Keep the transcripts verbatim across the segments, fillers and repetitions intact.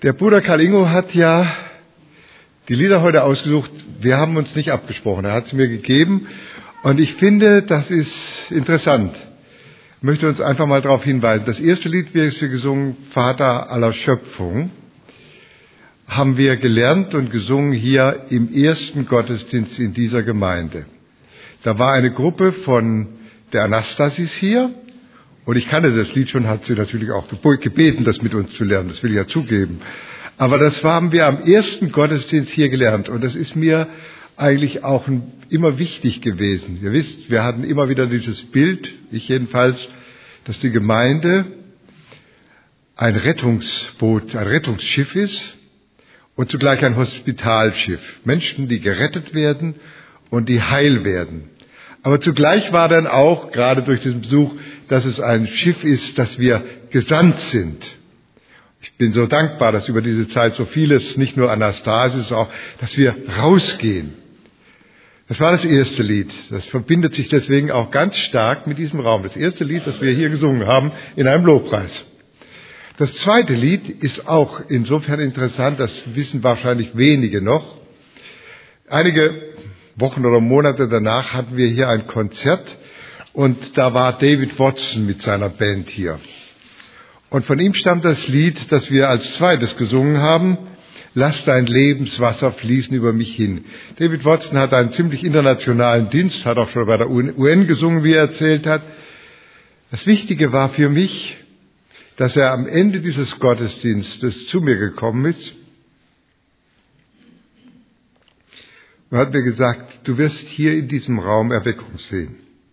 Der Bruder Karl Ingo hat ja die Lieder heute ausgesucht. Wir haben uns nicht abgesprochen. Er hat sie mir gegeben. Und ich finde, das ist interessant. Ich möchte uns einfach mal darauf hinweisen. Das erste Lied, das wir gesungen, Vater aller Schöpfung, haben wir gelernt und gesungen hier im ersten Gottesdienst in dieser Gemeinde. Da war eine Gruppe von der Anastasis hier. Und ich kannte das Lied schon, hat sie natürlich auch gebeten, das mit uns zu lernen. Das will ich ja zugeben. Aber das haben wir am ersten Gottesdienst hier gelernt. Und das ist mir eigentlich auch immer wichtig gewesen. Ihr wisst, wir hatten immer wieder dieses Bild, ich jedenfalls, dass die Gemeinde ein Rettungsboot, ein Rettungsschiff ist und zugleich ein Hospitalschiff. Menschen, die gerettet werden und die heil werden. Aber zugleich war dann auch, gerade durch diesen Besuch, dass es ein Schiff ist, dass wir gesandt sind. Ich bin so dankbar, dass über diese Zeit so vieles, nicht nur Anastasis, auch, dass wir rausgehen. Das war das erste Lied. Das verbindet sich deswegen auch ganz stark mit diesem Raum. Das erste Lied, das wir hier gesungen haben, in einem Lobpreis. Das zweite Lied ist auch insofern interessant, das wissen wahrscheinlich wenige noch. Einige Wochen oder Monate danach hatten wir hier ein Konzert und da war David Watson mit seiner Band hier. Und von ihm stammt das Lied, das wir als zweites gesungen haben, Lass dein Lebenswasser fließen über mich hin. David Watson hat einen ziemlich internationalen Dienst, hat auch schon bei der U N gesungen, wie er erzählt hat. Das Wichtige war für mich, dass er am Ende dieses Gottesdienstes zu mir gekommen ist und hat mir gesagt, du wirst hier in diesem Raum Erweckung sehen.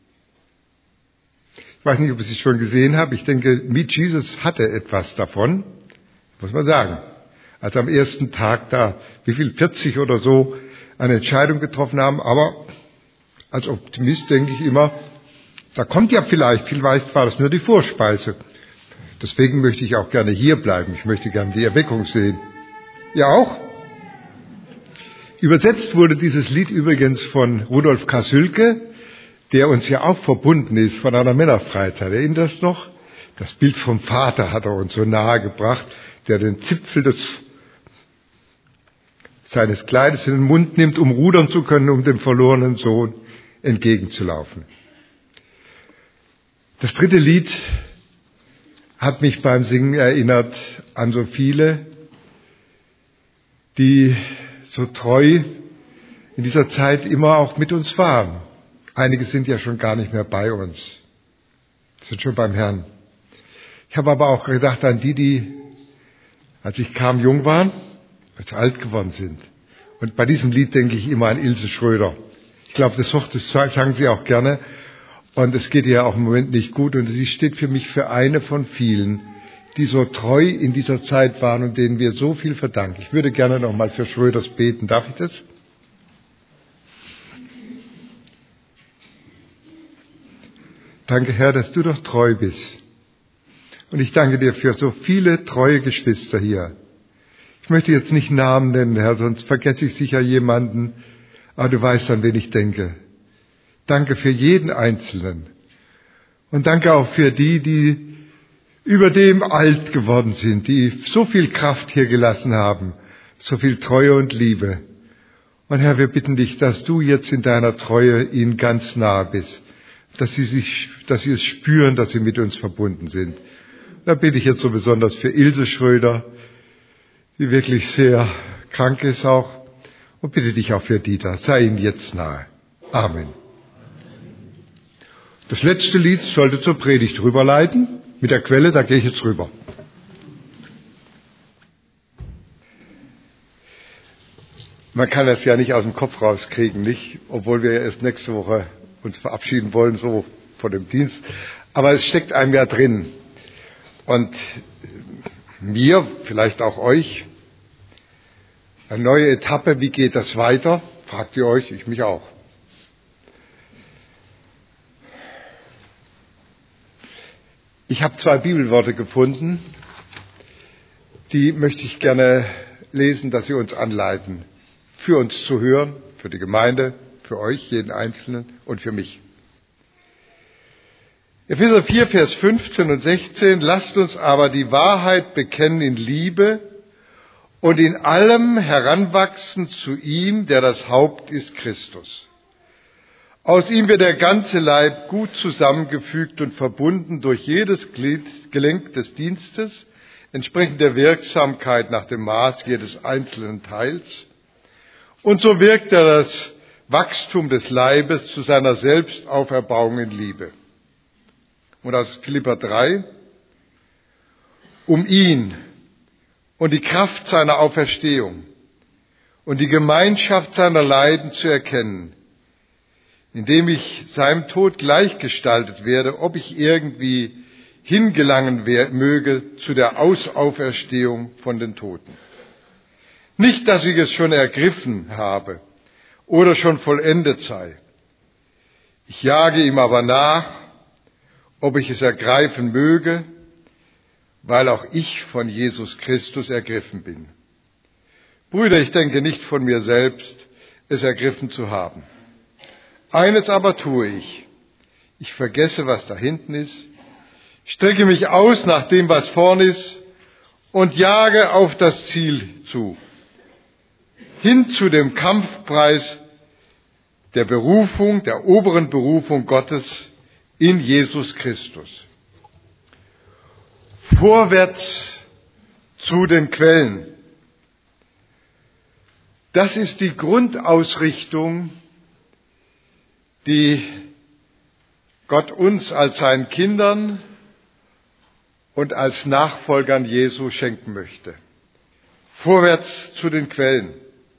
Ich weiß nicht, ob ich es schon gesehen habe. Ich denke, Meet Jesus hatte etwas davon, muss man sagen. Als am ersten Tag da, wie viel, vierzig oder so, eine Entscheidung getroffen haben. Aber als Optimist denke ich immer, da kommt ja vielleicht, vielleicht war das nur die Vorspeise. Deswegen möchte ich auch gerne hier bleiben. Ich möchte gerne die Erweckung sehen. Ja auch? Übersetzt wurde dieses Lied übrigens von Rudolf Kasülke, der uns ja auch verbunden ist von einer Männerfreizeit. Erinnert das noch? Das Bild vom Vater hat er uns so nahe gebracht, der den Zipfel des, seines Kleides in den Mund nimmt, um rudern zu können, um dem verlorenen Sohn entgegenzulaufen. Das dritte Lied hat mich beim Singen erinnert an so viele, die so treu in dieser Zeit immer auch mit uns waren. Einige sind ja schon gar nicht mehr bei uns, sind schon beim Herrn. Ich habe aber auch gedacht an die, die, als ich kam, jung waren, als alt geworden sind. Und bei diesem Lied denke ich immer an Ilse Schröder. Ich glaube, das, das sagen sie auch gerne. Und es geht ihr auch im Moment nicht gut. Und sie steht für mich für eine von vielen, die so treu in dieser Zeit waren und denen wir so viel verdanken. Ich würde gerne noch mal für Schröders beten. Darf ich das? Danke, Herr, dass du doch treu bist. Und ich danke dir für so viele treue Geschwister hier. Ich möchte jetzt nicht Namen nennen, Herr, sonst vergesse ich sicher jemanden. Aber du weißt, an wen ich denke. Danke für jeden Einzelnen. Und danke auch für die, die über dem alt geworden sind, die so viel Kraft hier gelassen haben, so viel Treue und Liebe. Und Herr, wir bitten dich, dass du jetzt in deiner Treue ihnen ganz nahe bist. Dass sie sich, dass sie es spüren, dass sie mit uns verbunden sind. Da bitte ich jetzt so besonders für Ilse Schröder, die wirklich sehr krank ist auch. Und bitte dich auch für Dieter, sei ihnen jetzt nahe. Amen. Das letzte Lied sollte zur Predigt rüberleiten. Mit der Quelle, da gehe ich jetzt rüber. Man kann das ja nicht aus dem Kopf rauskriegen, nicht? Obwohl wir ja erst nächste Woche uns verabschieden wollen, so von dem Dienst. Aber es steckt einem ja drin. Und mir, vielleicht auch euch, eine neue Etappe, wie geht das weiter? Fragt ihr euch, ich mich auch. Ich habe zwei Bibelworte gefunden, die möchte ich gerne lesen, dass sie uns anleiten, für uns zu hören, für die Gemeinde, für euch, jeden Einzelnen und für mich. Epheser vier, Vers fünfzehn und sechzehn, lasst uns aber die Wahrheit bekennen in Liebe und in allem heranwachsen zu ihm, der das Haupt ist, Christus. Aus ihm wird der ganze Leib gut zusammengefügt und verbunden durch jedes Glied, Gelenk des Dienstes, entsprechend der Wirksamkeit nach dem Maß jedes einzelnen Teils. Und so wirkt er das Wachstum des Leibes zu seiner Selbstauferbauung in Liebe. Und aus Philipper drei, um ihn und die Kraft seiner Auferstehung und die Gemeinschaft seiner Leiden zu erkennen, indem ich seinem Tod gleichgestaltet werde, ob ich irgendwie hingelangen möge zu der Auferstehung von den Toten. Nicht, dass ich es schon ergriffen habe oder schon vollendet sei. Ich jage ihm aber nach, ob ich es ergreifen möge, weil auch ich von Jesus Christus ergriffen bin. Brüder, ich denke nicht von mir selbst, es ergriffen zu haben. Eines aber tue ich. Ich vergesse, was da hinten ist, strecke mich aus nach dem, was vorn ist, und jage auf das Ziel zu. Hin zu dem Kampfpreis der Berufung, der oberen Berufung Gottes in Jesus Christus. Vorwärts zu den Quellen. Das ist die Grundausrichtung, die Gott uns als seinen Kindern und als Nachfolgern Jesu schenken möchte. Vorwärts zu den Quellen.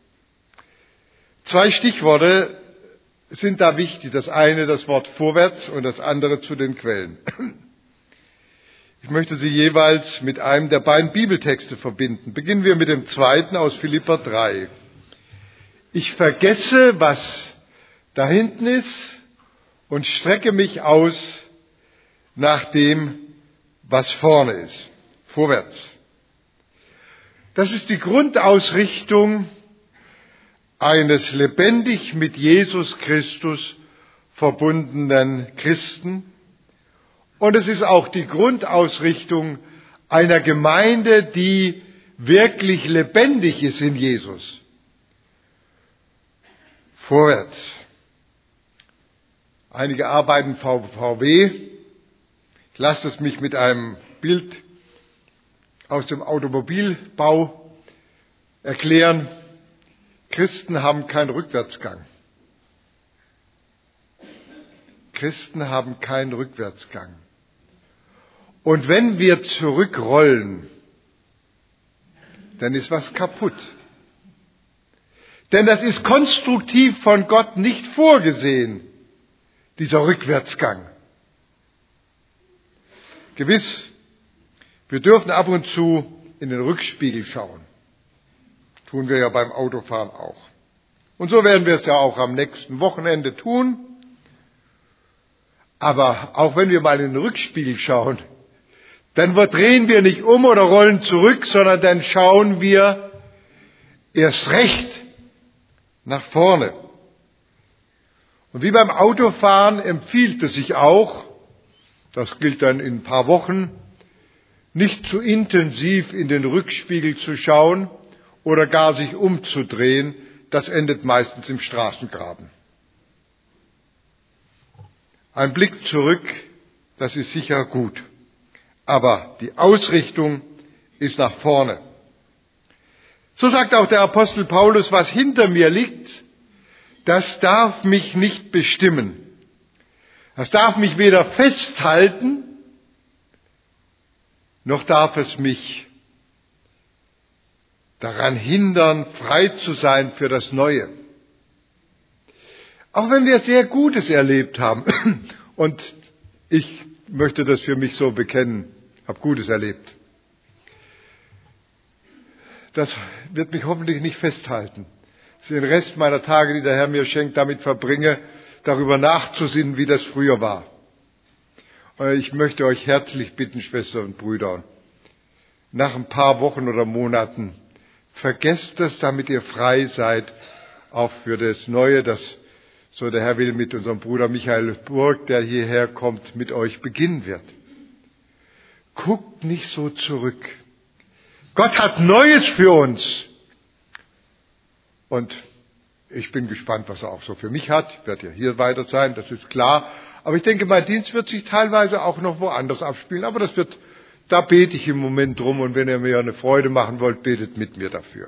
Zwei Stichworte sind da wichtig. Das eine das Wort vorwärts und das andere zu den Quellen. Ich möchte sie jeweils mit einem der beiden Bibeltexte verbinden. Beginnen wir mit dem zweiten aus Philipper drei. Ich vergesse, was da hinten ist, und strecke mich aus nach dem, was vorne ist. Vorwärts. Das ist die Grundausrichtung eines lebendig mit Jesus Christus verbundenen Christen. Und es ist auch die Grundausrichtung einer Gemeinde, die wirklich lebendig ist in Jesus. Vorwärts. Einige arbeiten V W. Ich lasse es mich mit einem Bild aus dem Automobilbau erklären. Christen haben keinen Rückwärtsgang. Christen haben keinen Rückwärtsgang. Und wenn wir zurückrollen, dann ist was kaputt. Denn das ist konstruktiv von Gott nicht vorgesehen, dieser Rückwärtsgang. Gewiss, wir dürfen ab und zu in den Rückspiegel schauen. Tun wir ja beim Autofahren auch. Und so werden wir es ja auch am nächsten Wochenende tun. Aber auch wenn wir mal in den Rückspiegel schauen, dann drehen wir nicht um oder rollen zurück, sondern dann schauen wir erst recht nach vorne. Und wie beim Autofahren empfiehlt es sich auch, das gilt dann in ein paar Wochen, nicht zu intensiv in den Rückspiegel zu schauen oder gar sich umzudrehen. Das endet meistens im Straßengraben. Ein Blick zurück, das ist sicher gut. Aber die Ausrichtung ist nach vorne. So sagt auch der Apostel Paulus, was hinter mir liegt, das darf mich nicht bestimmen. Das darf mich weder festhalten, noch darf es mich daran hindern, frei zu sein für das Neue. Auch wenn wir sehr Gutes erlebt haben, und ich möchte das für mich so bekennen, habe Gutes erlebt. Das wird mich hoffentlich nicht festhalten. Dass ich den Rest meiner Tage, die der Herr mir schenkt, damit verbringe, darüber nachzusinnen, wie das früher war. Ich möchte euch herzlich bitten, Schwestern und Brüder, nach ein paar Wochen oder Monaten, vergesst das, damit ihr frei seid, auch für das Neue, das so der Herr will mit unserem Bruder Michael Burg, der hierher kommt, mit euch beginnen wird. Guckt nicht so zurück. Gott hat Neues für uns. Und ich bin gespannt, was er auch so für mich hat. Ich werde ja hier weiter sein, das ist klar. Aber ich denke, mein Dienst wird sich teilweise auch noch woanders abspielen. Aber das wird, da bete ich im Moment drum. Und wenn ihr mir eine Freude machen wollt, betet mit mir dafür.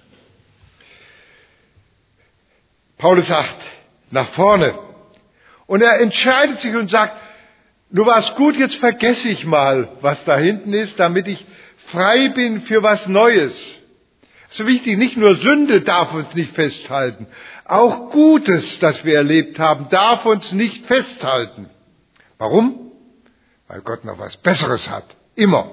Paulus sagt, nach vorne. Und er entscheidet sich und sagt, nur war es gut, jetzt vergesse ich mal, was da hinten ist, damit ich frei bin für was Neues. So wichtig, nicht nur Sünde darf uns nicht festhalten. Auch Gutes, das wir erlebt haben, darf uns nicht festhalten. Warum? Weil Gott noch was Besseres hat. Immer.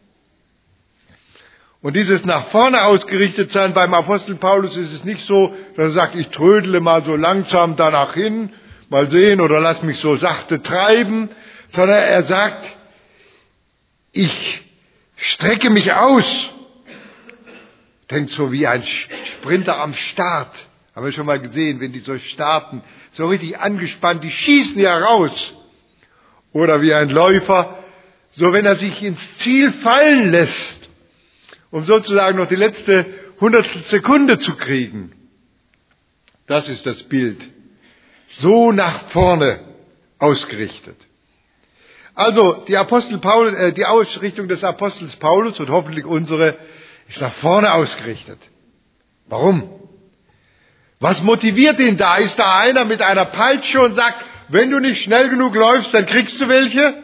Und dieses nach vorne ausgerichtet sein, beim Apostel Paulus ist es nicht so, dass er sagt, ich trödele mal so langsam danach hin, mal sehen oder lass mich so sachte treiben, sondern er sagt, ich strecke mich aus. Denkt so wie ein Sprinter am Start. Haben wir schon mal gesehen, wenn die so starten, so richtig angespannt, die schießen ja raus. Oder wie ein Läufer, so wenn er sich ins Ziel fallen lässt, um sozusagen noch die letzte hundertstel Sekunde zu kriegen. Das ist das Bild. So nach vorne ausgerichtet. Also die Apostel Paulus, äh, die Ausrichtung des Apostels Paulus und hoffentlich unsere ist nach vorne ausgerichtet. Warum? Was motiviert ihn da? Ist da einer mit einer Peitsche und sagt, wenn du nicht schnell genug läufst, dann kriegst du welche?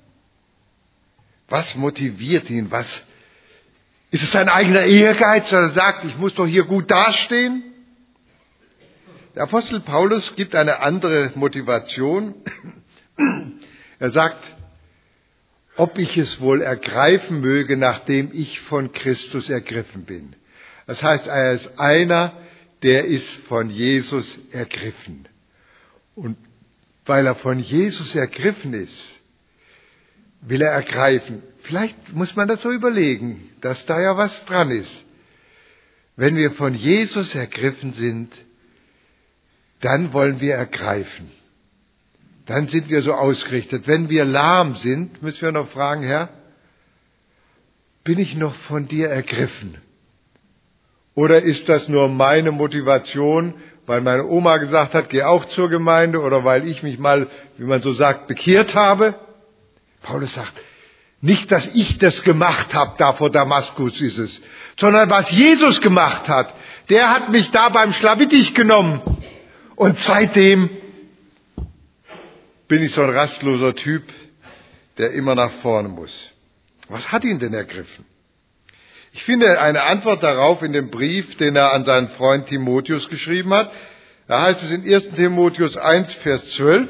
Was motiviert ihn? Was? Ist es sein eigener Ehrgeiz, dass er sagt, ich muss doch hier gut dastehen? Der Apostel Paulus gibt eine andere Motivation. Er sagt, ob ich es wohl ergreifen möge, nachdem ich von Christus ergriffen bin. Das heißt, er ist einer, der ist von Jesus ergriffen. Und weil er von Jesus ergriffen ist, will er ergreifen. Vielleicht muss man das so überlegen, dass da ja was dran ist. Wenn wir von Jesus ergriffen sind, dann wollen wir ergreifen. Dann sind wir so ausgerichtet. Wenn wir lahm sind, müssen wir noch fragen, Herr, bin ich noch von dir ergriffen? Oder ist das nur meine Motivation, weil meine Oma gesagt hat, geh auch zur Gemeinde, oder weil ich mich mal, wie man so sagt, bekehrt habe? Paulus sagt, nicht, dass ich das gemacht habe, da vor Damaskus ist es, sondern was Jesus gemacht hat, der hat mich da beim Schlawittich genommen. Und seitdem bin ich so ein rastloser Typ, der immer nach vorne muss. Was hat ihn denn ergriffen? Ich finde eine Antwort darauf in dem Brief, den er an seinen Freund Timotheus geschrieben hat. Da heißt es in ersten Timotheus eins, Vers zwölf,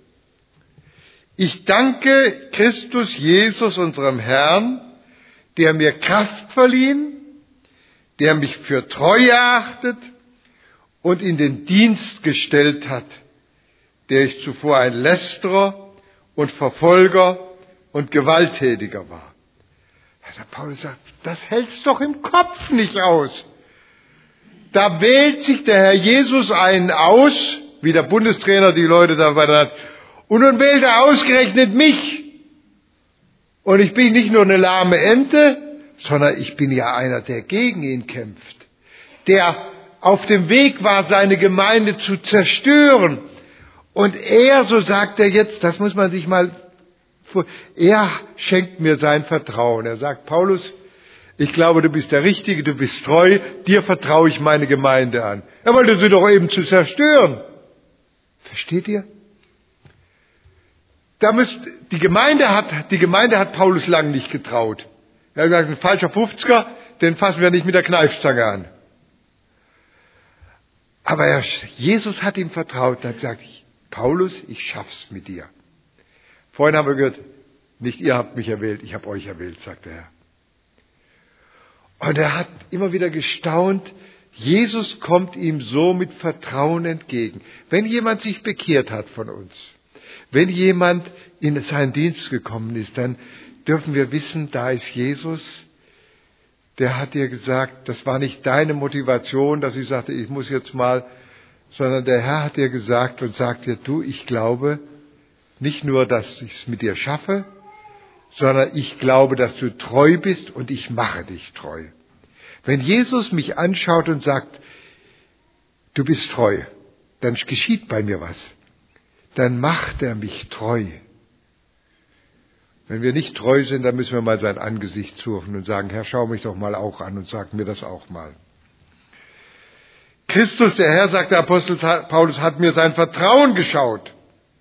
ich danke Christus Jesus, unserem Herrn, der mir Kraft verliehen, der mich für treu erachtet und in den Dienst gestellt hat, der ich zuvor ein Lästerer und Verfolger und Gewalttätiger war. Der Paulus sagt, das hält's doch im Kopf nicht aus. Da wählt sich der Herr Jesus einen aus, wie der Bundestrainer die Leute dabei hat, und nun wählt er ausgerechnet mich. Und ich bin nicht nur eine lahme Ente, sondern ich bin ja einer, der gegen ihn kämpft, der auf dem Weg war, seine Gemeinde zu zerstören. Und er, so sagt er jetzt, das muss man sich mal vor, er schenkt mir sein Vertrauen. Er sagt, Paulus, ich glaube, du bist der Richtige, du bist treu, dir vertraue ich meine Gemeinde an. Er wollte sie doch eben zu zerstören. Versteht ihr? Da müsst, die Gemeinde hat, die Gemeinde hat Paulus lang nicht getraut. Er hat gesagt, ein falscher Fünfziger, den fassen wir nicht mit der Kneifzange an. Aber er, Jesus hat ihm vertraut und hat gesagt, Paulus, ich schaff's mit dir. Vorhin haben wir gehört, nicht ihr habt mich erwählt, ich habe euch erwählt, sagt der Herr. Und er hat immer wieder gestaunt, Jesus kommt ihm so mit Vertrauen entgegen. Wenn jemand sich bekehrt hat von uns, wenn jemand in seinen Dienst gekommen ist, dann dürfen wir wissen, da ist Jesus, der hat dir gesagt, das war nicht deine Motivation, dass ich sagte, ich muss jetzt mal, sondern der Herr hat dir gesagt und sagt dir, du, ich glaube nicht nur, dass ich es mit dir schaffe, sondern ich glaube, dass du treu bist und ich mache dich treu. Wenn Jesus mich anschaut und sagt, du bist treu, dann geschieht bei mir was. Dann macht er mich treu. Wenn wir nicht treu sind, dann müssen wir mal sein Angesicht suchen und sagen, Herr, schau mich doch mal auch an und sag mir das auch mal. Christus, der Herr, sagt der Apostel Paulus, hat mir sein Vertrauen geschaut.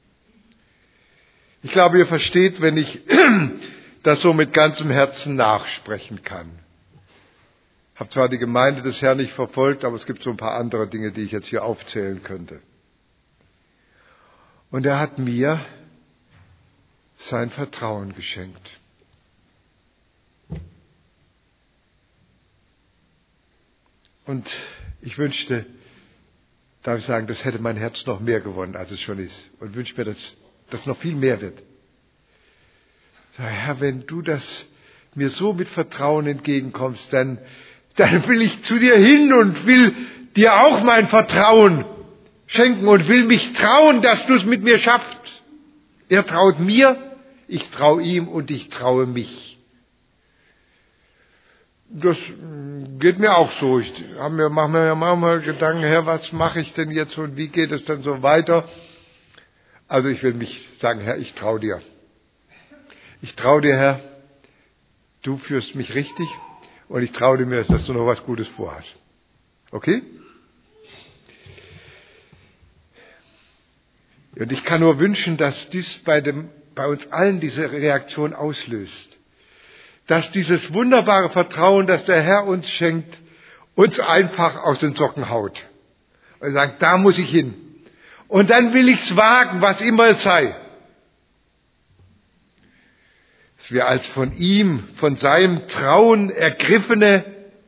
Ich glaube, ihr versteht, wenn ich das so mit ganzem Herzen nachsprechen kann. Ich habe zwar die Gemeinde des Herrn nicht verfolgt, aber es gibt so ein paar andere Dinge, die ich jetzt hier aufzählen könnte. Und er hat mir sein Vertrauen geschenkt. Und ich wünschte, darf ich sagen, das hätte mein Herz noch mehr gewonnen, als es schon ist. Und wünsche mir, dass das noch viel mehr wird. Sag, Herr, wenn du das mir so mit Vertrauen entgegenkommst, dann, dann will ich zu dir hin und will dir auch mein Vertrauen schenken und will mich trauen, dass du es mit mir schaffst. Er traut mir, ich traue ihm und ich traue mich. Das geht mir auch so. Ich mache mir ja manchmal Gedanken, Herr, was mache ich denn jetzt und wie geht es denn so weiter? Also ich will mich sagen, Herr, ich traue dir. Ich traue dir, Herr, du führst mich richtig und ich traue dir, dass du noch was Gutes vorhast. Okay? Und ich kann nur wünschen, dass dies bei, dem, bei uns allen diese Reaktion auslöst. Dass dieses wunderbare Vertrauen, das der Herr uns schenkt, uns einfach aus den Socken haut. Und sagt, da muss ich hin. Und dann will ich's wagen, was immer es sei. Dass wir als von ihm, von seinem Trauen Ergriffene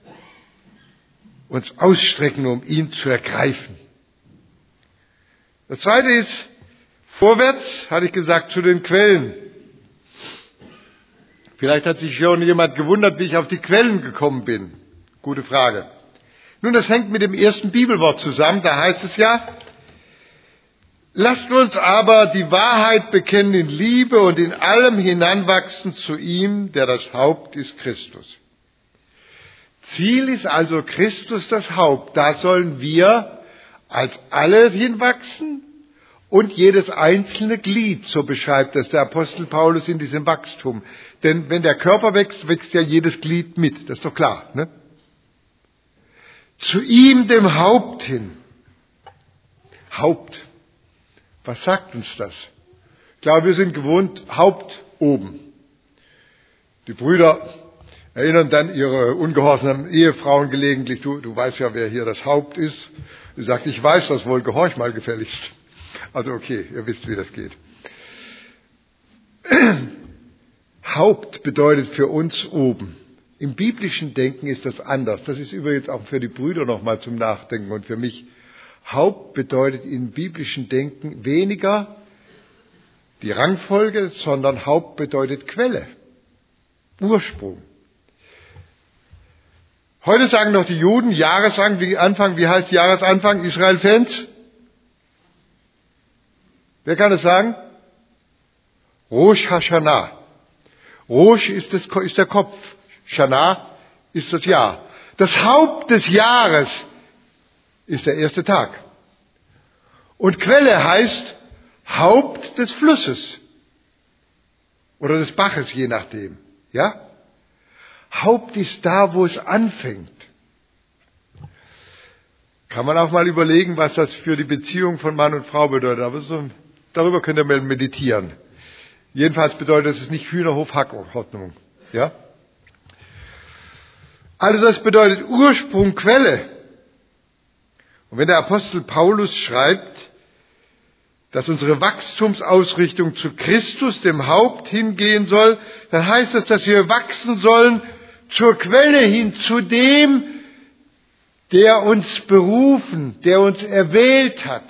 uns ausstrecken, um ihn zu ergreifen. Das Zweite ist, vorwärts, hatte ich gesagt, zu den Quellen. Vielleicht hat sich schon jemand gewundert, wie ich auf die Quellen gekommen bin. Gute Frage. Nun, das hängt mit dem ersten Bibelwort zusammen. Da heißt es ja, lasst uns aber die Wahrheit bekennen in Liebe und in allem hinanwachsen zu ihm, der das Haupt ist, Christus. Ziel ist also Christus das Haupt. Da sollen wir als alle hinwachsen und jedes einzelne Glied, so beschreibt das der Apostel Paulus in diesem Wachstum. Denn wenn der Körper wächst, wächst ja jedes Glied mit. Das ist doch klar, ne? Zu ihm, dem Haupt hin. Haupt. Was sagt uns das? Ich glaube, wir sind gewohnt, Haupt oben. Die Brüder erinnern dann ihre ungehorsamen Ehefrauen gelegentlich, du, du weißt ja, wer hier das Haupt ist. Sie sagt, ich weiß das wohl, gehorch mal gefälligst. Also okay, ihr wisst, wie das geht. Haupt bedeutet für uns oben. Im biblischen Denken ist das anders. Das ist übrigens auch für die Brüder nochmal zum Nachdenken und für mich. Haupt bedeutet im biblischen Denken weniger die Rangfolge, sondern Haupt bedeutet Quelle, Ursprung. Heute sagen doch die Juden Jahresanfang, wie heißt Jahresanfang? Israel-Fans? Wer kann es sagen? Rosh Hashanah. Rosh ist, das, ist der Kopf, Shana ist das Jahr. Das Haupt des Jahres ist der erste Tag. Und Quelle heißt Haupt des Flusses oder des Baches, je nachdem. Ja? Haupt ist da, wo es anfängt. Kann man auch mal überlegen, was das für die Beziehung von Mann und Frau bedeutet. Aber so, darüber könnt ihr mal meditieren. Jedenfalls bedeutet es nicht Hühnerhof-Hackordnung. Ja? Also das bedeutet Ursprung, Quelle. Und wenn der Apostel Paulus schreibt, dass unsere Wachstumsausrichtung zu Christus, dem Haupt, hingehen soll, dann heißt das, dass wir wachsen sollen zur Quelle hin, zu dem, der uns berufen, der uns erwählt hat.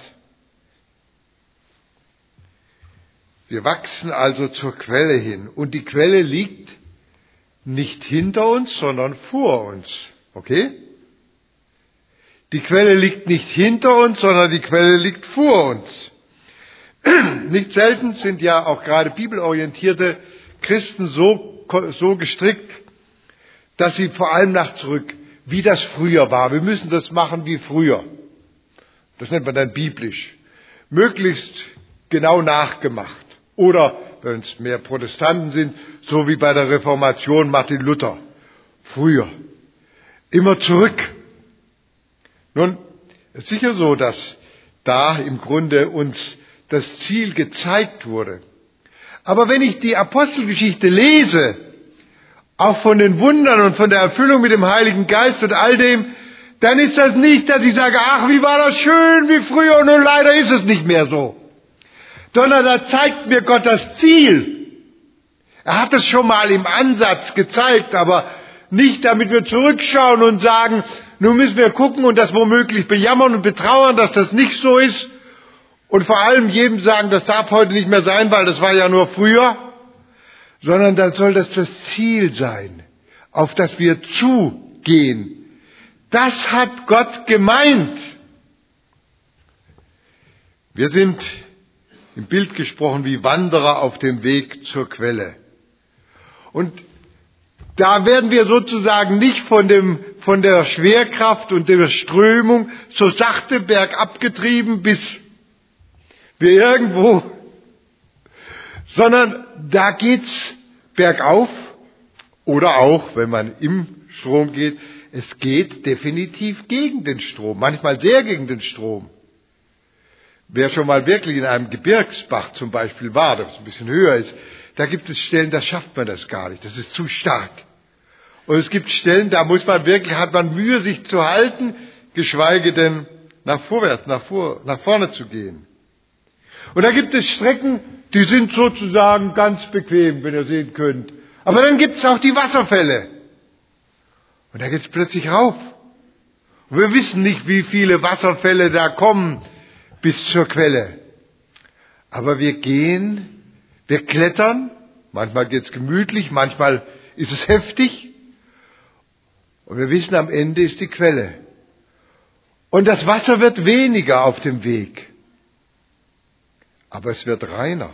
Wir wachsen also zur Quelle hin. Und die Quelle liegt nicht hinter uns, sondern vor uns. Okay? Die Quelle liegt nicht hinter uns, sondern die Quelle liegt vor uns. Nicht selten sind ja auch gerade bibelorientierte Christen so, so gestrickt, dass sie vor allem nach zurück, wie das früher war. Wir müssen das machen wie früher. Das nennt man dann biblisch. Möglichst genau nachgemacht. Oder, wenn es mehr Protestanten sind, so wie bei der Reformation Martin Luther. Früher. Immer zurück. Nun, es ist sicher so, dass da im Grunde uns das Ziel gezeigt wurde. Aber wenn ich die Apostelgeschichte lese, auch von den Wundern und von der Erfüllung mit dem Heiligen Geist und all dem, dann ist das nicht, dass ich sage, ach, wie war das schön, wie früher, und nun leider ist es nicht mehr so. Sondern da zeigt mir Gott das Ziel. Er hat es schon mal im Ansatz gezeigt, aber nicht, damit wir zurückschauen und sagen, nun müssen wir gucken und das womöglich bejammern und betrauern, dass das nicht so ist. Und vor allem jedem sagen, das darf heute nicht mehr sein, weil das war ja nur früher. Sondern dann soll das das Ziel sein, auf das wir zugehen. Das hat Gott gemeint. Wir sind im Bild gesprochen wie Wanderer auf dem Weg zur Quelle. Und da werden wir sozusagen nicht von dem, von der Schwerkraft und der Strömung so sachte bergab getrieben, bis wir irgendwo, sondern da geht's bergauf oder auch, wenn man im Strom geht, es geht definitiv gegen den Strom, manchmal sehr gegen den Strom. Wer schon mal wirklich in einem Gebirgsbach zum Beispiel war, das ein bisschen höher ist, da gibt es Stellen, da schafft man das gar nicht, das ist zu stark. Und es gibt Stellen, da muss man wirklich, hat man Mühe, sich zu halten, geschweige denn nach vorwärts, nach, vor, nach vorne zu gehen. Und da gibt es Strecken, die sind sozusagen ganz bequem, wenn ihr sehen könnt. Aber dann gibt es auch die Wasserfälle. Und da geht es plötzlich rauf. Und wir wissen nicht, wie viele Wasserfälle da kommen bis zur Quelle. Aber wir gehen, wir klettern. Manchmal geht es gemütlich, manchmal ist es heftig. Und wir wissen, am Ende ist die Quelle. Und das Wasser wird weniger auf dem Weg. Aber es wird reiner.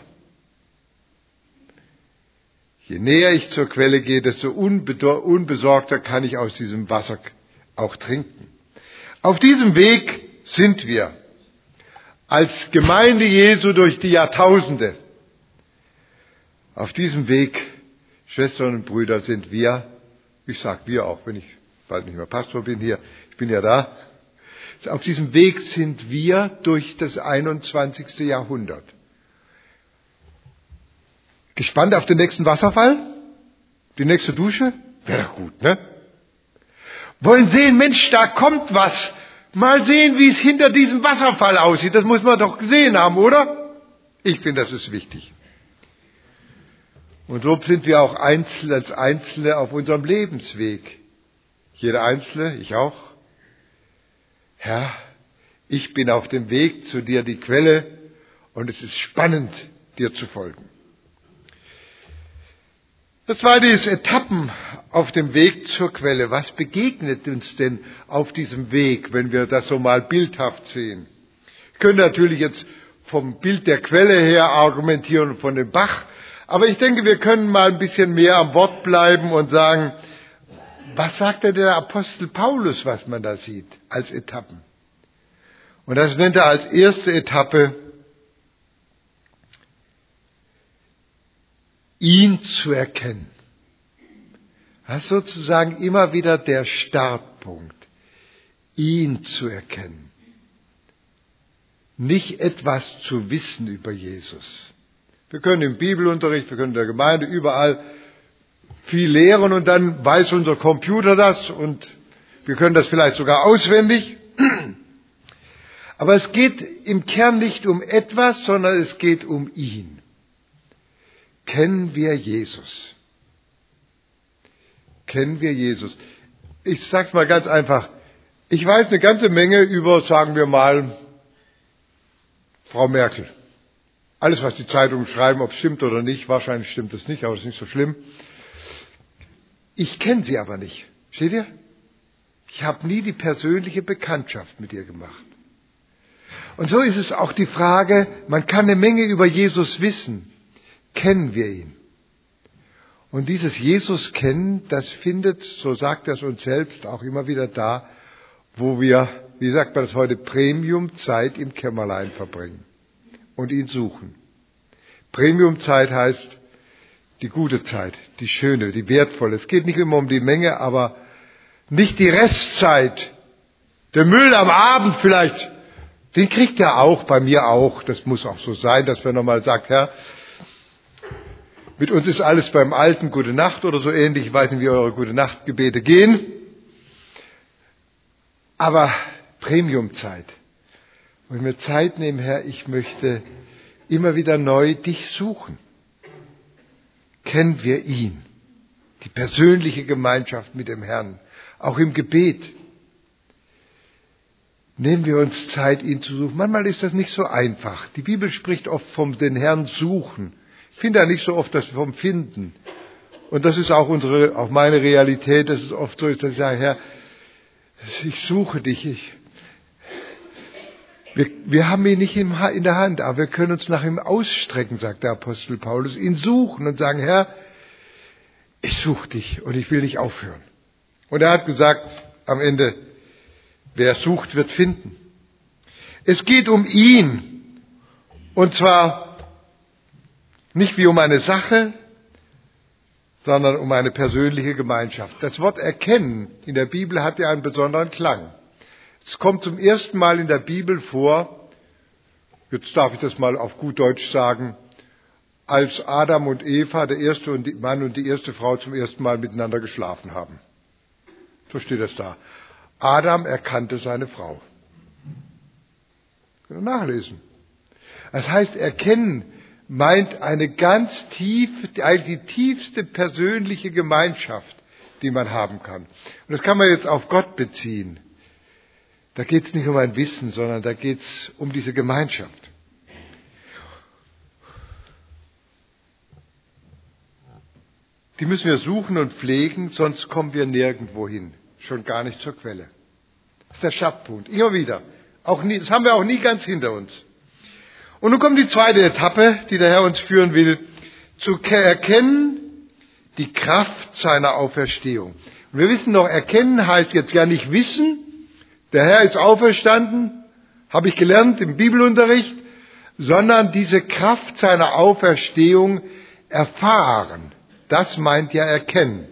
Je näher ich zur Quelle gehe, desto unbesorgter kann ich aus diesem Wasser auch trinken. Auf diesem Weg sind wir als Gemeinde Jesu durch die Jahrtausende. Auf diesem Weg, Schwestern und Brüder, sind wir, ich sage wir auch, wenn ich bald nicht mehr Pastor bin hier, ich bin ja da, auf diesem Weg sind wir durch das einundzwanzigste Jahrhundert. Gespannt auf den nächsten Wasserfall? Die nächste Dusche? Wäre doch gut, ne? Wollen sehen, Mensch, da kommt was. Mal sehen, wie es hinter diesem Wasserfall aussieht. Das muss man doch gesehen haben, oder? Ich finde, das ist wichtig. Und so sind wir auch Einzelne, als Einzelne auf unserem Lebensweg. Jeder Einzelne, ich auch. Herr, ich bin auf dem Weg zu dir, die Quelle, und es ist spannend, dir zu folgen. Das zweite ist Etappen auf dem Weg zur Quelle. Was begegnet uns denn auf diesem Weg, wenn wir das so mal bildhaft sehen? Ich könnte natürlich jetzt vom Bild der Quelle her argumentieren und von dem Bach, aber ich denke, wir können mal ein bisschen mehr am Wort bleiben und sagen, was sagt denn der Apostel Paulus, was man da sieht, als Etappen? Und das nennt er als erste Etappe, ihn zu erkennen. Das ist sozusagen immer wieder der Startpunkt, ihn zu erkennen. Nicht etwas zu wissen über Jesus. Wir können im Bibelunterricht, wir können in der Gemeinde überall viel lehren und dann weiß unser Computer das und wir können das vielleicht sogar auswendig. Aber es geht im Kern nicht um etwas, sondern es geht um ihn. Kennen wir Jesus? Kennen wir Jesus? Ich sag's mal ganz einfach. Ich weiß eine ganze Menge über, sagen wir mal, Frau Merkel. Alles, was die Zeitungen schreiben, ob es stimmt oder nicht, wahrscheinlich stimmt es nicht, aber es ist nicht so schlimm. Ich kenne sie aber nicht. Steht ihr? Ich habe nie die persönliche Bekanntschaft mit ihr gemacht. Und so ist es auch die Frage, man kann eine Menge über Jesus wissen. Kennen wir ihn? Und dieses Jesus kennen, das findet, so sagt er es uns selbst, auch immer wieder da, wo wir, wie sagt man das heute, Premium-Zeit im Kämmerlein verbringen und ihn suchen. Premium-Zeit heißt die gute Zeit, die schöne, die wertvolle. Es geht nicht immer um die Menge, aber nicht die Restzeit. Der Müll am Abend vielleicht, den kriegt er auch, bei mir auch. Das muss auch so sein, dass wir nochmal sagen, Herr, mit uns ist alles beim Alten, gute Nacht oder so ähnlich. Ich weiß nicht, wie eure gute Nachtgebete gehen. Aber Premiumzeit. Wo ich mir Zeit nehme, Herr, ich möchte immer wieder neu dich suchen. Kennen wir ihn? Die persönliche Gemeinschaft mit dem Herrn. Auch im Gebet. Nehmen wir uns Zeit, ihn zu suchen. Manchmal ist das nicht so einfach. Die Bibel spricht oft vom den Herrn suchen. Ich finde ja nicht so oft das vom Finden. Und das ist auch unsere, auch meine Realität, dass es oft so ist, dass ich sage, Herr, ich suche dich. Ich, wir, wir haben ihn nicht in der Hand, aber wir können uns nach ihm ausstrecken, sagt der Apostel Paulus, ihn suchen und sagen, Herr, ich suche dich und ich will nicht aufhören. Und er hat gesagt, am Ende, wer sucht, wird finden. Es geht um ihn. Und zwar nicht wie um eine Sache, sondern um eine persönliche Gemeinschaft. Das Wort erkennen in der Bibel hat ja einen besonderen Klang. Es kommt zum ersten Mal in der Bibel vor, jetzt darf ich das mal auf gut Deutsch sagen, als Adam und Eva, der erste Mann und die erste Frau, zum ersten Mal miteinander geschlafen haben. So steht das da. Adam erkannte seine Frau. Können wir nachlesen. Das heißt, erkennen meint eine ganz tiefe, eigentlich die tiefste persönliche Gemeinschaft, die man haben kann. Und das kann man jetzt auf Gott beziehen. Da geht es nicht um ein Wissen, sondern da geht es um diese Gemeinschaft. Die müssen wir suchen und pflegen, sonst kommen wir nirgendwo hin. Schon gar nicht zur Quelle. Das ist der Startpunkt. Immer wieder. Auch nie, das haben wir auch nie ganz hinter uns. Und nun kommt die zweite Etappe, die der Herr uns führen will. Zu erkennen die Kraft seiner Auferstehung. Und wir wissen noch, erkennen heißt jetzt ja nicht wissen. Der Herr ist auferstanden, habe ich gelernt im Bibelunterricht, sondern diese Kraft seiner Auferstehung erfahren. Das meint ja erkennen.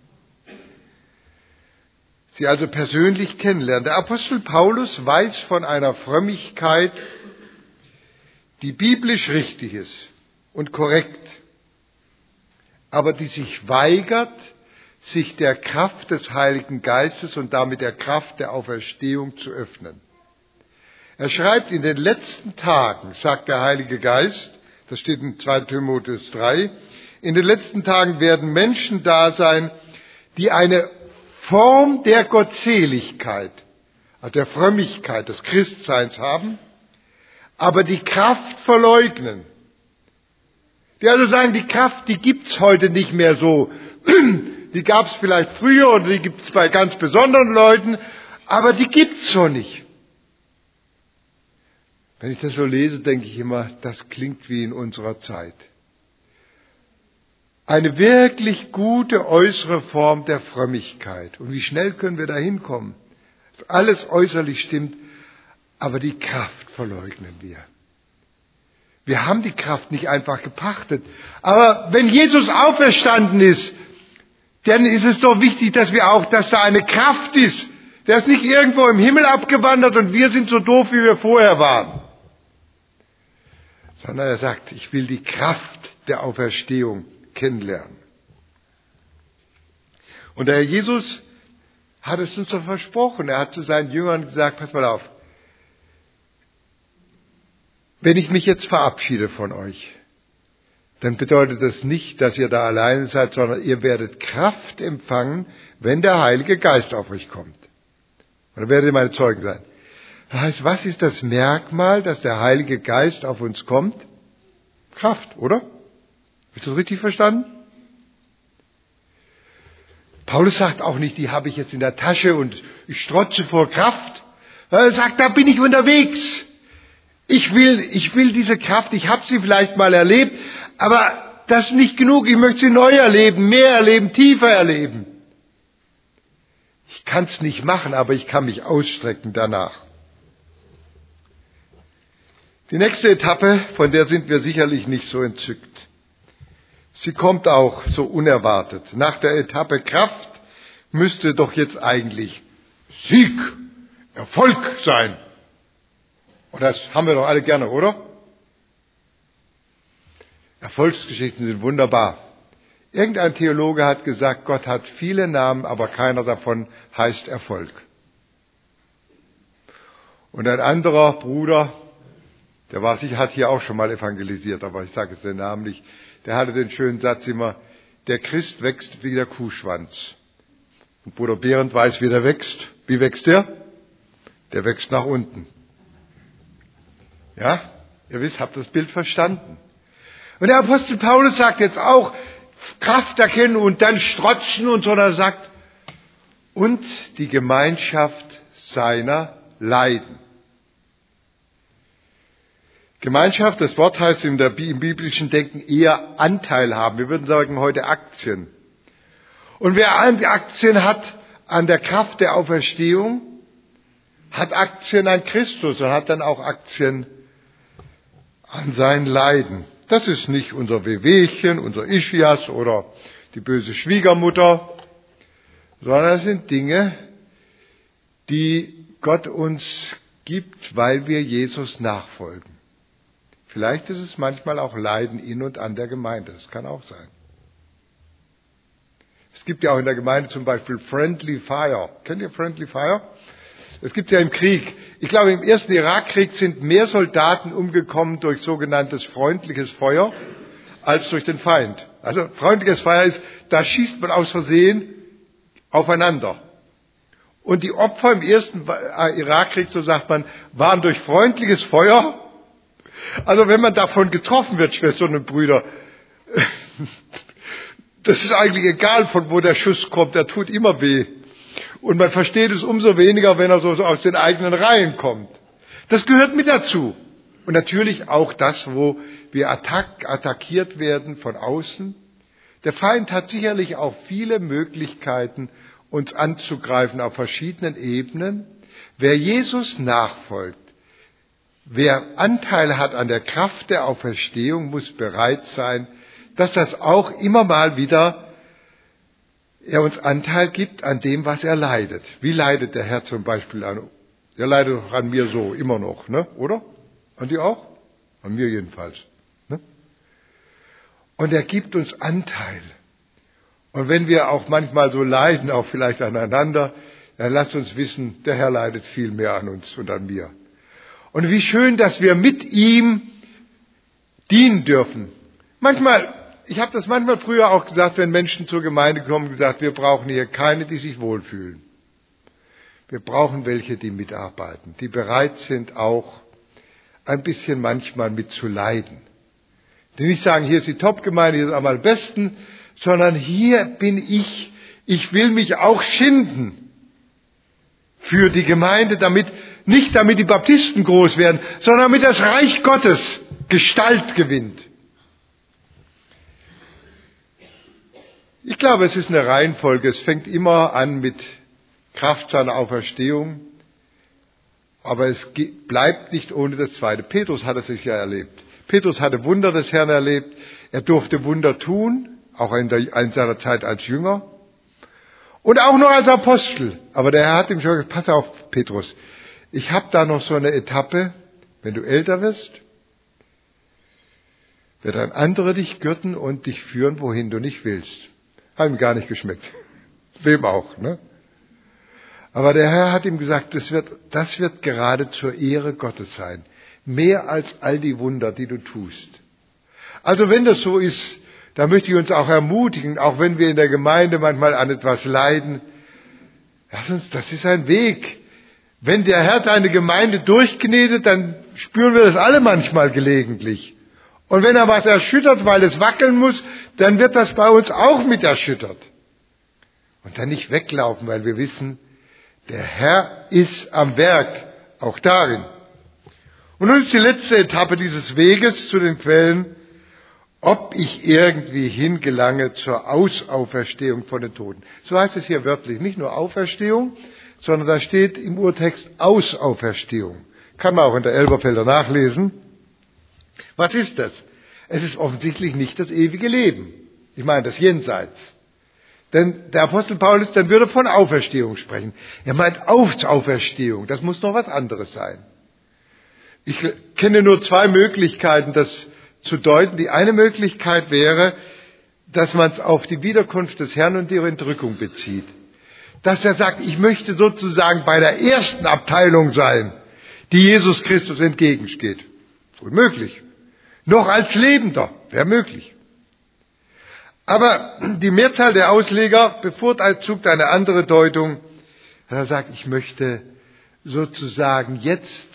Sie also persönlich kennenlernen. Der Apostel Paulus weiß von einer Frömmigkeit, die biblisch richtig ist und korrekt, aber die sich weigert, sich der Kraft des Heiligen Geistes und damit der Kraft der Auferstehung zu öffnen. Er schreibt, in den letzten Tagen, sagt der Heilige Geist, das steht in zweiter Timotheus drei, in den letzten Tagen werden Menschen da sein, die eine Form der Gottseligkeit, also der Frömmigkeit des Christseins haben, aber die Kraft verleugnen. Die also sagen, die Kraft, die gibt's heute nicht mehr so. Die gab's vielleicht früher und die gibt's bei ganz besonderen Leuten, aber die gibt's so nicht. Wenn ich das so lese, denke ich immer, das klingt wie in unserer Zeit. Eine wirklich gute äußere Form der Frömmigkeit. Und wie schnell können wir da hinkommen? Dass alles äußerlich stimmt, aber die Kraft verleugnen wir. Wir haben die Kraft nicht einfach gepachtet. Aber wenn Jesus auferstanden ist, dann ist es doch wichtig, dass wir auch, dass da eine Kraft ist. Der ist nicht irgendwo im Himmel abgewandert und wir sind so doof, wie wir vorher waren. Sondern er sagt, ich will die Kraft der Auferstehung kennenlernen. Und der Herr Jesus hat es uns doch versprochen. Er hat zu seinen Jüngern gesagt, pass mal auf, wenn ich mich jetzt verabschiede von euch, dann bedeutet das nicht, dass ihr da alleine seid, sondern ihr werdet Kraft empfangen, wenn der Heilige Geist auf euch kommt. Und dann werdet ihr meine Zeugen sein. Das heißt, was ist das Merkmal, dass der Heilige Geist auf uns kommt? Kraft, oder? Hast du das richtig verstanden? Paulus sagt auch nicht, die habe ich jetzt in der Tasche und ich strotze vor Kraft. Er sagt, da bin ich unterwegs. Ich will, ich will diese Kraft, ich habe sie vielleicht mal erlebt, aber das ist nicht genug, ich möchte sie neu erleben, mehr erleben, tiefer erleben. Ich kann es nicht machen, aber ich kann mich ausstrecken danach. Die nächste Etappe, von der sind wir sicherlich nicht so entzückt. Sie kommt auch so unerwartet. Nach der Etappe Kraft müsste doch jetzt eigentlich Sieg, Erfolg sein. Und das haben wir doch alle gerne, oder? Erfolgsgeschichten sind wunderbar. Irgendein Theologe hat gesagt, Gott hat viele Namen, aber keiner davon heißt Erfolg. Und ein anderer Bruder, der war sicher, hat hier auch schon mal evangelisiert, aber ich sage jetzt den Namen nicht, der hatte den schönen Satz immer, der Christ wächst wie der Kuhschwanz. Und Bruder Behrendt weiß, wie der wächst. Wie wächst der? Der wächst nach unten. Ja, ihr wisst, habt das Bild verstanden. Und der Apostel Paulus sagt jetzt auch, Kraft erkennen und dann strotzen und so, sondern er sagt, und die Gemeinschaft seiner Leiden. Gemeinschaft, das Wort heißt in der, im biblischen Denken eher Anteil haben. Wir würden sagen heute Aktien. Und wer Aktien hat an der Kraft der Auferstehung, hat Aktien an Christus und hat dann auch Aktien an sein Leiden. Das ist nicht unser Wehwehchen, unser Ischias oder die böse Schwiegermutter, sondern es sind Dinge, die Gott uns gibt, weil wir Jesus nachfolgen. Vielleicht ist es manchmal auch Leiden in und an der Gemeinde, das kann auch sein. Es gibt ja auch in der Gemeinde zum Beispiel Friendly Fire. Kennt ihr Friendly Fire? Es gibt ja im Krieg, ich glaube im ersten Irakkrieg sind mehr Soldaten umgekommen durch sogenanntes freundliches Feuer als durch den Feind. Also freundliches Feuer ist, da schießt man aus Versehen aufeinander. Und die Opfer im ersten Irakkrieg, so sagt man, waren durch freundliches Feuer. Also wenn man davon getroffen wird, Schwestern und Brüder, das ist eigentlich egal, von wo der Schuss kommt, der tut immer weh. Und man versteht es umso weniger, wenn er so aus den eigenen Reihen kommt. Das gehört mit dazu. Und natürlich auch das, wo wir attack, attackiert werden von außen. Der Feind hat sicherlich auch viele Möglichkeiten, uns anzugreifen auf verschiedenen Ebenen. Wer Jesus nachfolgt, wer Anteil hat an der Kraft der Auferstehung, muss bereit sein, dass das auch immer mal wieder er uns Anteil gibt an dem, was er leidet. Wie leidet der Herr zum Beispiel an? Er leidet doch an mir so, immer noch, ne? Oder? An dir auch? An mir jedenfalls. Ne? Und er gibt uns Anteil. Und wenn wir auch manchmal so leiden, auch vielleicht aneinander, dann lasst uns wissen, der Herr leidet viel mehr an uns und an mir. Und wie schön, dass wir mit ihm dienen dürfen. Manchmal, ich habe das manchmal früher auch gesagt, wenn Menschen zur Gemeinde kommen, gesagt, wir brauchen hier keine, die sich wohlfühlen. Wir brauchen welche, die mitarbeiten, die bereit sind, auch ein bisschen manchmal mitzuleiden. Die nicht sagen, hier ist die Top-Gemeinde, hier ist am besten, sondern hier bin ich, ich will mich auch schinden für die Gemeinde, damit, nicht damit die Baptisten groß werden, sondern damit das Reich Gottes Gestalt gewinnt. Ich glaube, es ist eine Reihenfolge. Es fängt immer an mit Kraft seiner Auferstehung, aber es bleibt nicht ohne das Zweite. Petrus hat es sich ja erlebt. Petrus hatte Wunder des Herrn erlebt. Er durfte Wunder tun, auch in, der, in seiner Zeit als Jünger und auch noch als Apostel. Aber der Herr hat ihm schon gesagt, pass auf, Petrus, ich habe da noch so eine Etappe, wenn du älter wirst, wird ein anderer dich gürten und dich führen, wohin du nicht willst. Hat ihm gar nicht geschmeckt. Wem auch, ne? Aber der Herr hat ihm gesagt, das wird, das wird gerade zur Ehre Gottes sein. Mehr als all die Wunder, die du tust. Also wenn das so ist, dann möchte ich uns auch ermutigen, auch wenn wir in der Gemeinde manchmal an etwas leiden. Lass uns, das ist ein Weg. Wenn der Herr deine Gemeinde durchknetet, dann spüren wir das alle manchmal gelegentlich. Und wenn er was erschüttert, weil es wackeln muss, dann wird das bei uns auch mit erschüttert. Und dann nicht weglaufen, weil wir wissen, der Herr ist am Werk, auch darin. Und nun ist die letzte Etappe dieses Weges zu den Quellen. ob ich irgendwie hingelange zur Ausauferstehung von den Toten. So heißt es hier wörtlich, nicht nur Auferstehung, sondern da steht im Urtext Ausauferstehung. Kann man auch in der Elberfelder nachlesen. Was ist das? Es ist offensichtlich nicht das ewige Leben. Ich meine das Jenseits. Denn der Apostel Paulus, dann würde von Auferstehung sprechen. Er meint Auferstehung. Das muss noch was anderes sein. Ich kenne nur zwei Möglichkeiten, das zu deuten. Die eine Möglichkeit wäre, dass man es auf die Wiederkunft des Herrn und die Entrückung bezieht. Dass er sagt, ich möchte sozusagen bei der ersten Abteilung sein, die Jesus Christus entgegensteht. Unmöglich. Noch als Lebender, wäre möglich. Aber die Mehrzahl der Ausleger bevorzugt eine andere Deutung. Er sagt, ich möchte sozusagen jetzt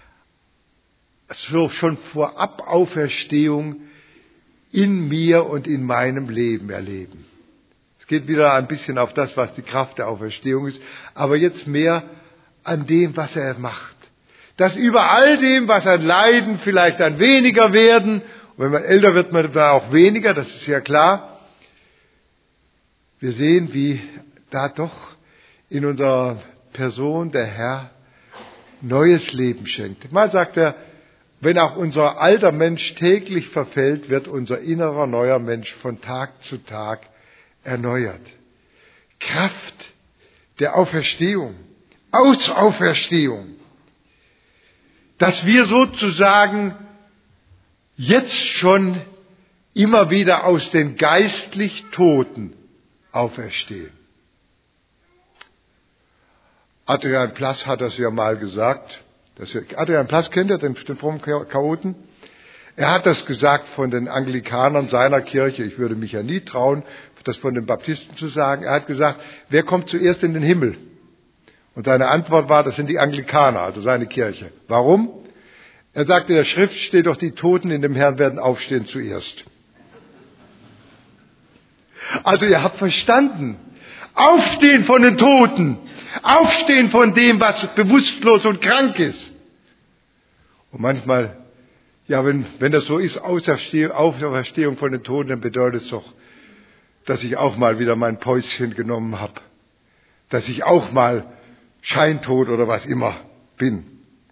schon vorab Auferstehung in mir und in meinem Leben erleben. Es geht wieder ein bisschen auf das, was die Kraft der Auferstehung ist, aber jetzt mehr an dem, was er macht. Dass über all dem, was an Leiden vielleicht dann weniger werden, und wenn man älter wird, man da auch weniger, das ist ja klar. Wir sehen, wie da doch in unserer Person der Herr neues Leben schenkt. Mal sagt er, wenn auch unser alter Mensch täglich verfällt, wird unser innerer neuer Mensch von Tag zu Tag erneuert. Kraft der Auferstehung, Ausauferstehung, dass wir sozusagen jetzt schon immer wieder aus den geistlich Toten auferstehen. Adrian Plass hat das ja mal gesagt. Das, Adrian Plass kennt ihr, den, den frommen Chaoten? Er hat das gesagt von den Anglikanern seiner Kirche. Ich würde mich ja nie trauen, das von den Baptisten zu sagen. Er hat gesagt, wer kommt zuerst in den Himmel? Und seine Antwort war, das sind die Anglikaner, also seine Kirche. Warum? Er sagte, in der Schrift steht doch, die Toten in dem Herrn werden aufstehen zuerst. Also ihr habt verstanden. Aufstehen von den Toten. Aufstehen von dem, was bewusstlos und krank ist. Und manchmal, ja, wenn, wenn das so ist, Auferstehung von den Toten, dann bedeutet es doch, dass ich auch mal wieder mein Päuschen genommen habe. Dass ich auch mal scheintot oder was immer bin.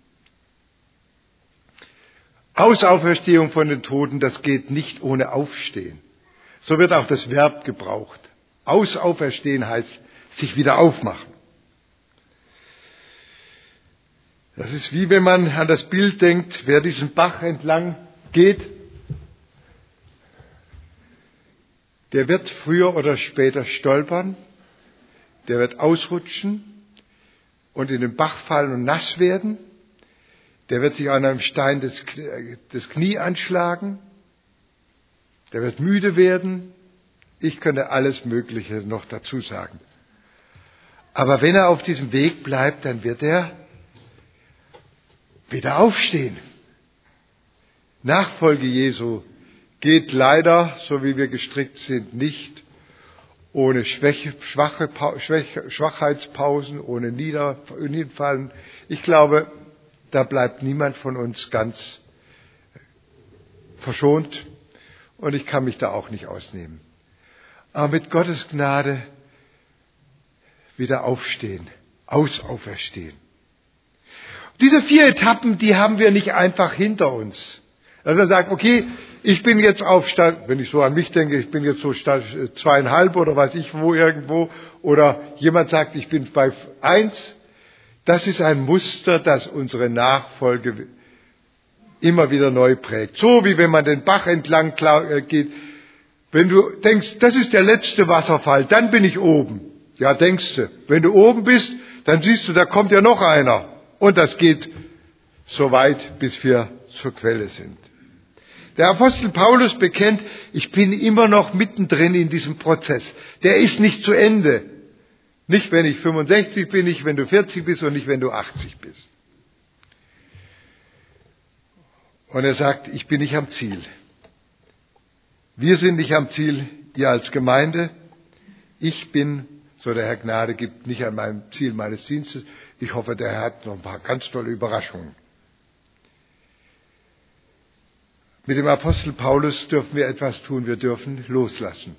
Ausauferstehung von den Toten, das geht nicht ohne Aufstehen. So wird auch das Verb gebraucht. Ausauferstehen heißt, sich wieder aufmachen. Das ist wie wenn man an das Bild denkt, wer diesen Bach entlang geht, der wird früher oder später stolpern, der wird ausrutschen und in den Bach fallen und nass werden, der wird sich an einem Stein das, das Knie anschlagen, der wird müde werden. Ich könnte alles Mögliche noch dazu sagen. Aber wenn er auf diesem Weg bleibt, dann wird er wieder aufstehen. Nachfolge Jesu geht leider, so wie wir gestrickt sind, nicht ohne Schwäche, schwache, Schwäche, Schwachheitspausen, ohne Niederfallen. Ich glaube, da bleibt niemand von uns ganz verschont. Und ich kann mich da auch nicht ausnehmen. Aber mit Gottes Gnade wieder aufstehen, ausauferstehen. Diese vier Etappen, die haben wir nicht einfach hinter uns. Dass man sagt, okay, ich bin jetzt auf, wenn ich so an mich denke, ich bin jetzt so zweieinhalb oder weiß ich wo irgendwo, oder jemand sagt, ich bin bei eins. Das ist ein Muster, das unsere Nachfolge immer wieder neu prägt. So wie wenn man den Bach entlang geht. Wenn du denkst, das ist der letzte Wasserfall, dann bin ich oben. Ja, denkst du. Wenn du oben bist, dann siehst du, da kommt ja noch einer. Und das geht so weit, bis wir zur Quelle sind. Der Apostel Paulus bekennt, ich bin immer noch mittendrin in diesem Prozess. Der ist nicht zu Ende. Nicht, wenn ich fünfundsechzig bin, nicht, wenn du vierzig bist und nicht, wenn du achtzig bist. Und er sagt, ich bin nicht am Ziel. Wir sind nicht am Ziel, ihr als Gemeinde. Ich bin, so der Herr Gnade gibt, nicht an meinem Ziel meines Dienstes. Ich hoffe, der Herr hat noch ein paar ganz tolle Überraschungen. Mit dem Apostel Paulus dürfen wir etwas tun, wir dürfen loslassen.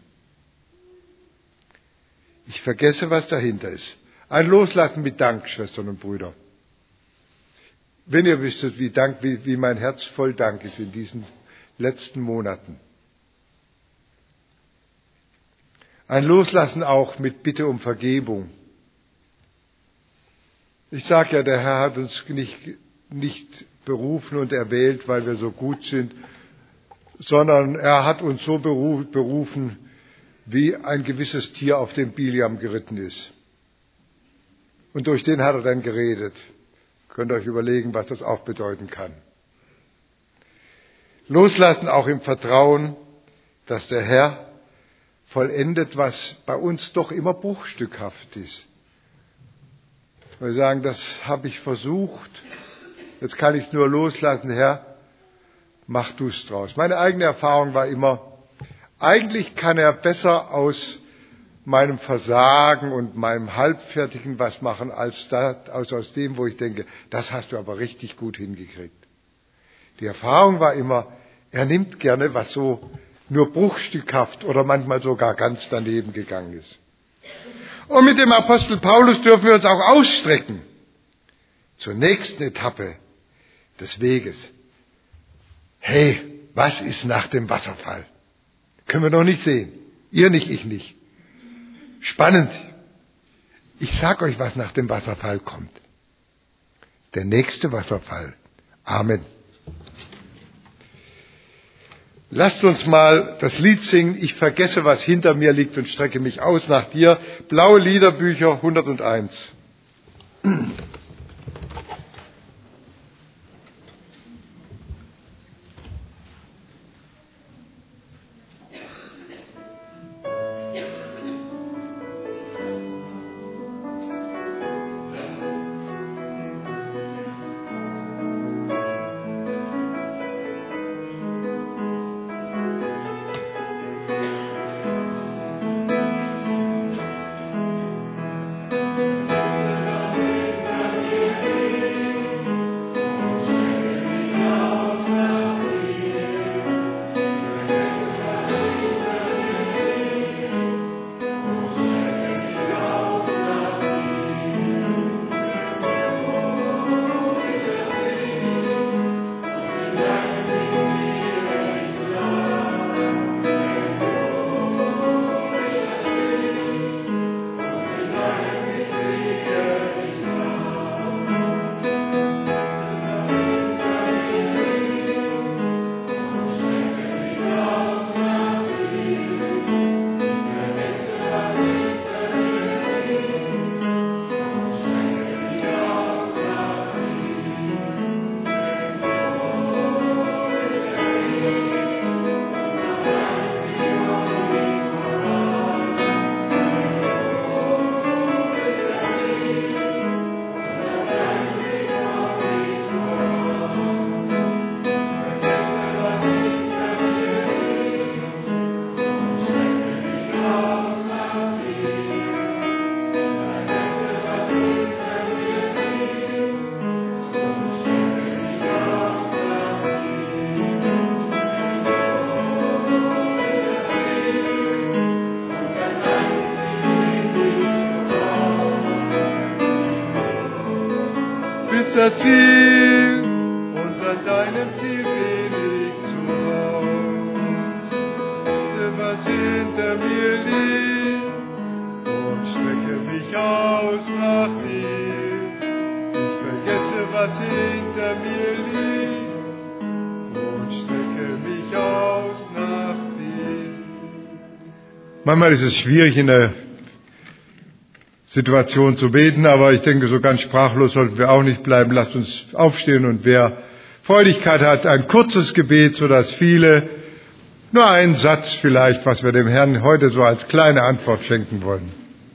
Ich vergesse, was dahinter ist. Ein Loslassen mit Dank, Schwestern und Brüder. Wenn ihr wüsstet, wie, Dank, wie, wie mein Herz voll Dank ist in diesen letzten Monaten. Ein Loslassen auch mit Bitte um Vergebung. Ich sage ja, der Herr hat uns nicht, nicht berufen und erwählt, weil wir so gut sind, sondern er hat uns so berufen, wie ein gewisses Tier auf dem Biliam geritten ist. Und durch den hat er dann geredet. Könnt ihr euch überlegen, was das auch bedeuten kann. Loslassen auch im Vertrauen, dass der Herr vollendet, was bei uns doch immer bruchstückhaft ist. Wir sagen, das habe ich versucht, jetzt kann ich nur loslassen, Herr, mach du es draus. Meine eigene Erfahrung war immer, eigentlich kann er besser aus meinem Versagen und meinem Halbfertigen was machen, als, das, als aus dem, wo ich denke, das hast du aber richtig gut hingekriegt. Die Erfahrung war immer, er nimmt gerne, was so nur bruchstückhaft oder manchmal sogar ganz daneben gegangen ist. Und mit dem Apostel Paulus dürfen wir uns auch ausstrecken zur nächsten Etappe des Weges. Hey, was ist nach dem Wasserfall? Können wir noch nicht sehen. Ihr nicht, ich nicht. Spannend. Ich sag euch, was nach dem Wasserfall kommt. Der nächste Wasserfall. Amen. Lasst uns mal das Lied singen, ich vergesse, was hinter mir liegt und strecke mich aus nach dir. Blaue Liederbücher hunderteins. Das Ziel und an deinem Ziel bin ich zu Hause, was hinter mir liegt und strecke mich aus nach dir. Ich vergesse, was hinter mir liegt und strecke mich aus nach dir. Manchmal ist es schwierig in der Situation zu beten, aber ich denke, so ganz sprachlos sollten wir auch nicht bleiben. Lasst uns aufstehen und wer Freudigkeit hat, ein kurzes Gebet, sodass viele, nur einen Satz vielleicht, was wir dem Herrn heute so als kleine Antwort schenken wollen.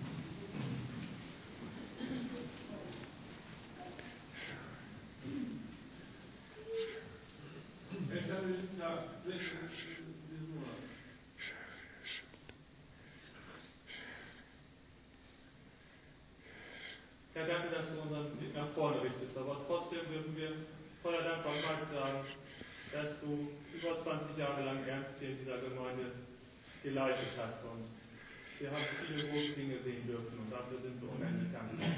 Herr, danke, dass du unseren Blick nach vorne richtest, aber trotzdem dürfen wir voller Dankbarkeit sagen, dass du über zwanzig Jahre lang Ernst in dieser Gemeinde geleitet hast. Und wir haben viele große Dinge sehen dürfen und dafür sind wir unendlich dankbar.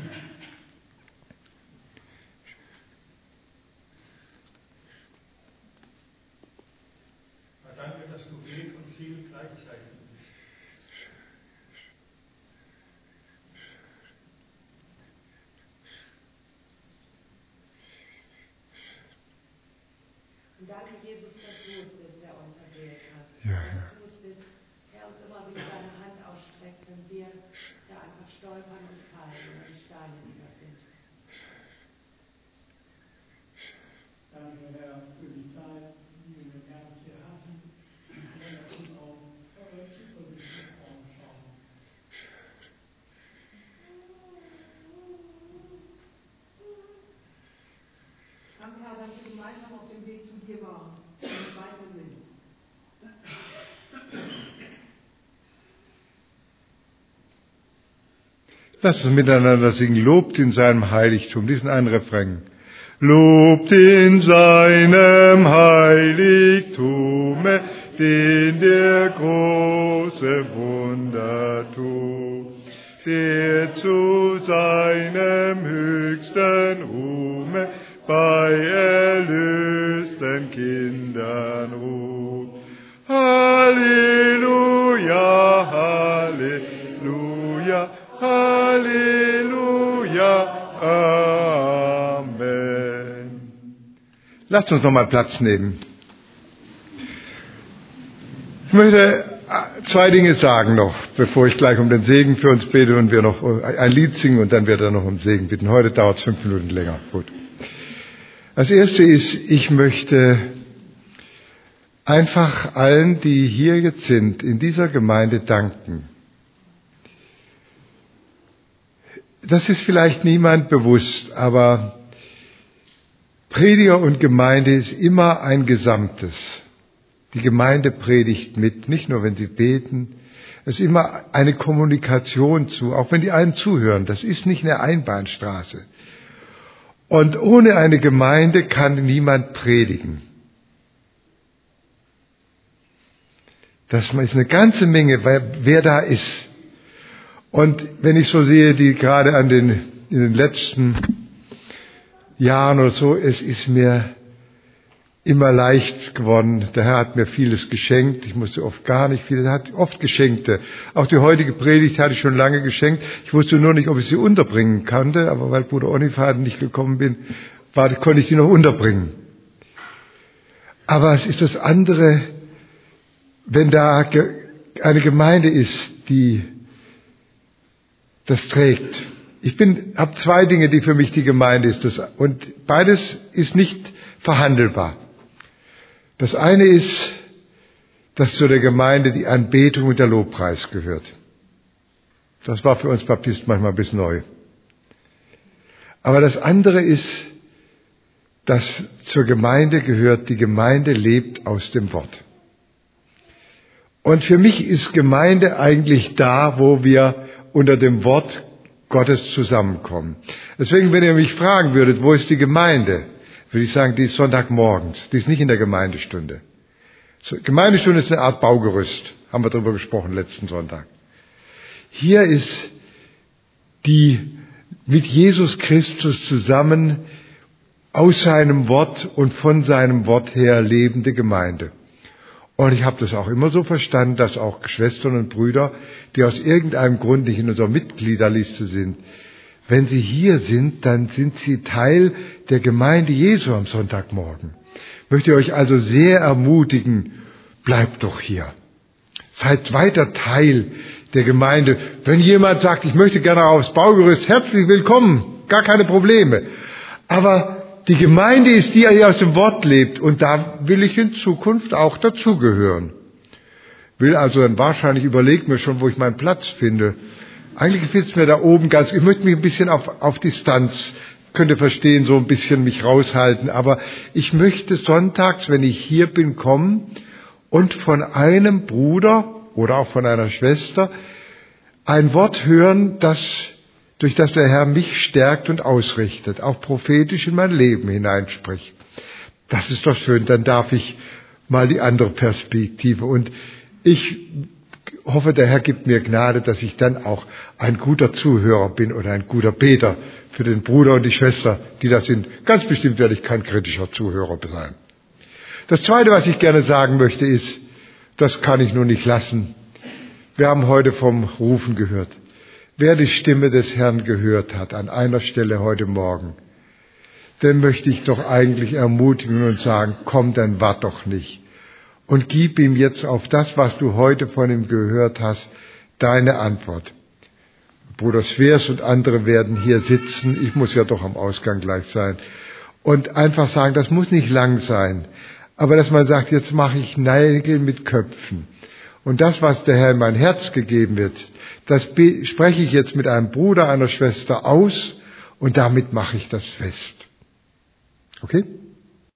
Danke, dass du Weg und Ziel gleichzeitig bist. Und danke, Jesus, dass du es bist, der uns erwählt hat. Ja, dass ja. du es bist, der uns immer wieder deine Hand ausstreckt, wenn wir da einfach stolpern und fallen oder die Steine wieder sind. Danke, Herr, für die Zeit, die wir mit Herz hier hatten. Und dass wir auch eure Zuversicht schauen. Danke, Herr, dass wir gemeinsam auf dem Weg zu dir waren und weiter sind. Lasst uns miteinander singen. Lobt in seinem Heiligtum. Diesen einen Refrain. Lobt in seinem Heiligtume, den der große Wunder tut, der zu seinem höchsten Ruhme bei erlösten Kindern ruht. Halleluja, Halleluja, Halleluja, Amen. Lasst uns nochmal Platz nehmen. Ich möchte zwei Dinge sagen noch, bevor ich gleich um den Segen für uns bete und wir noch ein Lied singen und dann wird er noch um Segen bitten. Heute dauert es fünf Minuten länger. Gut. Das erste ist, ich möchte einfach allen, die hier jetzt sind, in dieser Gemeinde danken. Das ist vielleicht niemand bewusst, aber Prediger und Gemeinde ist immer ein Gesamtes. Die Gemeinde predigt mit, nicht nur wenn sie beten. Es ist immer eine Kommunikation zu, auch wenn die einen zuhören. Das ist nicht eine Einbahnstraße. Und ohne eine Gemeinde kann niemand predigen. Das ist eine ganze Menge, wer da ist. Und wenn ich so sehe, die gerade an den, in den letzten Jahren oder so, es ist mir immer leicht geworden. Der Herr hat mir vieles geschenkt. Ich musste oft gar nicht viel. Er hat oft Geschenkte. Auch die heutige Predigt hatte ich schon lange geschenkt. Ich wusste nur nicht, ob ich sie unterbringen konnte. Aber weil Bruder Onifaden nicht gekommen bin, war, konnte ich sie noch unterbringen. Aber es ist das andere, wenn da eine Gemeinde ist, die das trägt. Ich bin, habe zwei Dinge, die für mich die Gemeinde ist. Das, und beides ist nicht verhandelbar. Das eine ist, dass zu der Gemeinde die Anbetung und der Lobpreis gehört. Das war für uns Baptisten manchmal ein bisschen neu. Aber das andere ist, dass zur Gemeinde gehört, die Gemeinde lebt aus dem Wort. Und für mich ist Gemeinde eigentlich da, wo wir unter dem Wort Gottes zusammenkommen. Deswegen, wenn ihr mich fragen würdet, wo ist die Gemeinde, würde ich sagen, die ist Sonntagmorgens, die ist nicht in der Gemeindestunde. Gemeindestunde ist eine Art Baugerüst, haben wir darüber gesprochen letzten Sonntag. Hier ist die mit Jesus Christus zusammen aus seinem Wort und von seinem Wort her lebende Gemeinde. Und ich habe das auch immer so verstanden, dass auch Schwestern und Brüder, die aus irgendeinem Grund nicht in unserer Mitgliederliste sind, wenn sie hier sind, dann sind sie Teil der Gemeinde Jesu am Sonntagmorgen. Ich möchte euch also sehr ermutigen, bleibt doch hier. Seid weiter Teil der Gemeinde. Wenn jemand sagt, ich möchte gerne aufs Baugerüst, herzlich willkommen, gar keine Probleme. Aber die Gemeinde ist die, die aus dem Wort lebt. Und da will ich in Zukunft auch dazugehören. Will also dann wahrscheinlich, überlegt mir schon, wo ich meinen Platz finde. Eigentlich gefällt es mir da oben ganz, ich möchte mich ein bisschen auf, auf Distanz, könnt ihr verstehen, so ein bisschen mich raushalten. Aber ich möchte sonntags, wenn ich hier bin, kommen und von einem Bruder oder auch von einer Schwester ein Wort hören, das, durch das der Herr mich stärkt und ausrichtet, auch prophetisch in mein Leben hineinspricht. Das ist doch schön, dann darf ich mal die andere Perspektive. Und ich hoffe, der Herr gibt mir Gnade, dass ich dann auch ein guter Zuhörer bin oder ein guter Beter für den Bruder und die Schwester, die das sind. Ganz bestimmt werde ich kein kritischer Zuhörer sein. Das Zweite, was ich gerne sagen möchte, ist, das kann ich nur nicht lassen. Wir haben heute vom Rufen gehört. Wer die Stimme des Herrn gehört hat, an einer Stelle heute Morgen, den möchte ich doch eigentlich ermutigen und sagen, komm, dann wart doch nicht. Und gib ihm jetzt auf das, was du heute von ihm gehört hast, deine Antwort. Bruder Svers und andere werden hier sitzen. Ich muss ja doch am Ausgang gleich sein. Und einfach sagen, das muss nicht lang sein. Aber dass man sagt, jetzt mache ich Nägel mit Köpfen. Und das, was der Herr in mein Herz gegeben wird, das spreche ich jetzt mit einem Bruder, einer Schwester aus und damit mache ich das fest. Okay?